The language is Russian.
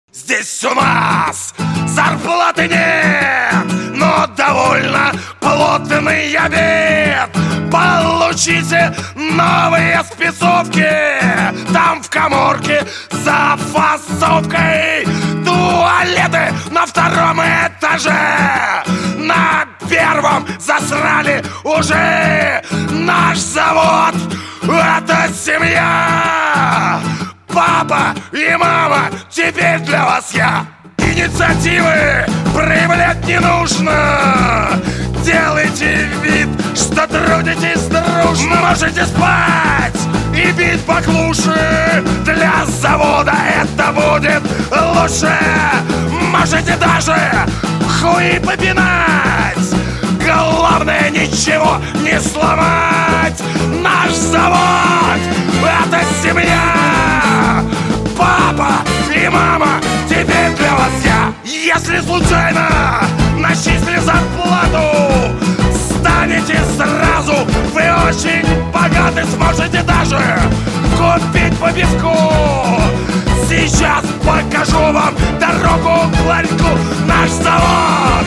Здесь у нас зарплаты нет, но довольно плотный обед. Получите новые спецовки там в каморке за фасовкой. Туалеты на втором этаже, на первом засрали уже. Наш завод — это семья. Папа и мама, теперь для вас я. Инициативы проявлять не нужно. Делайте вид, что трудитесь дружно. Можете спать и бить баклуши. Для завода это будет лучше. Можете даже хуи попинать. Главное, ничего не сломать. Наш завод — это семья. Папа и мама, теперь для вас я. Если случайно начисли зарплату, станете сразу вы очень богаты. Сможете даже купить по пивку. Сейчас покажу вам дорогу к ларьку. Наш завод